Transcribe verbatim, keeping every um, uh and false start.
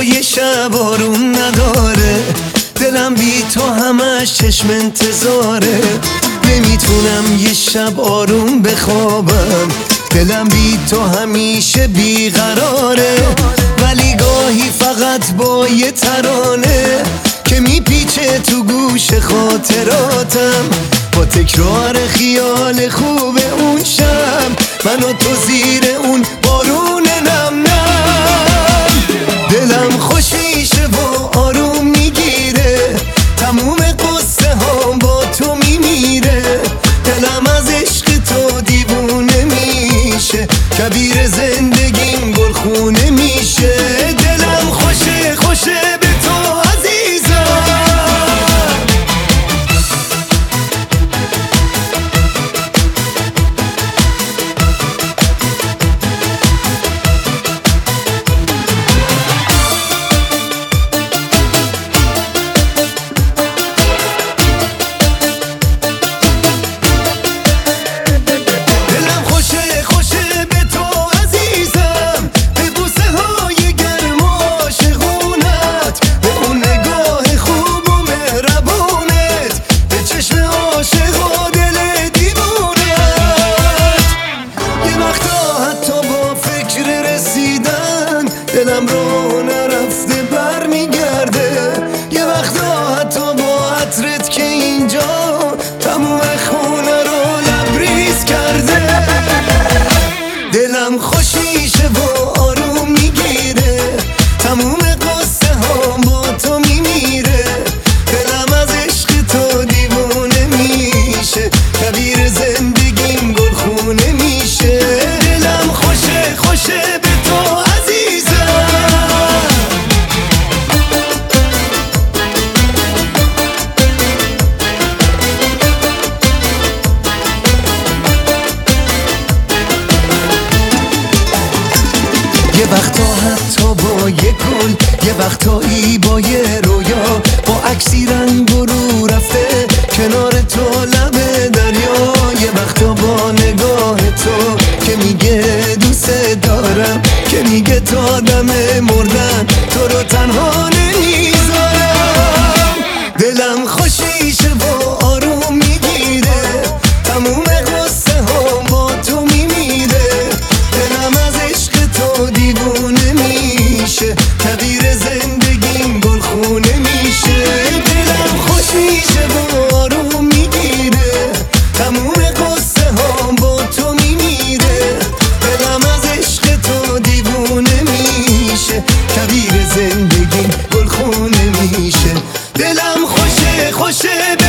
یه شب آروم نداره، دلم بی تو همش چشم انتظاره. نمیتونم یه شب آروم بخوابم، دلم بی تو همیشه بیقراره. ولی گاهی فقط با یه ترانه که میپیچه تو گوش خاطراتم، با تکرار خیال خوب اون شب من و تو زیر اون بارون نم نم. دلم خوش میشه و آروم میگیره، تموم قصه ها با تو میمیره. دلم از عشق تو دیوونه میشه، کبیر زندگیم گلخونه میشه. دلم خوشه خوشه به تو عزیزم. دلم رو نرفته بر میگرده، یه وقتا حتی با عطرت که اینجا تموم خونه رو لبریز کرده. دلم خوش میشه و آروم میگیره، تموم قصه ها با تو میمیره. دلم از عشق تو دیوونه میشه، کبیر زندگیم گلخونه میشه. دلم خوشه خوشه به تو یه وقتا حتی با یه گل، یه وقتایی با یه رویا، با عکسی رنگ رو رفته کنار تو لب دریا. یه وقتا با نگاه تو که میگه دوست دارم، که میگه تا دم مردن تو رو تنها نمیذارم. دلم خوش میشه و آروم میگیره، تموم قصه ها با تو میمیره. دلم از عشق تو دیوونه میشه، کبیر زندگیم گلخونه میشه. دلم خوش میشه و آروم میگیره، تموم قصه ها با تو میمیره. دلم از عشق تو دیوونه میشه، کبیر زندگیم گلخونه میشه. دلم خوشه خوشه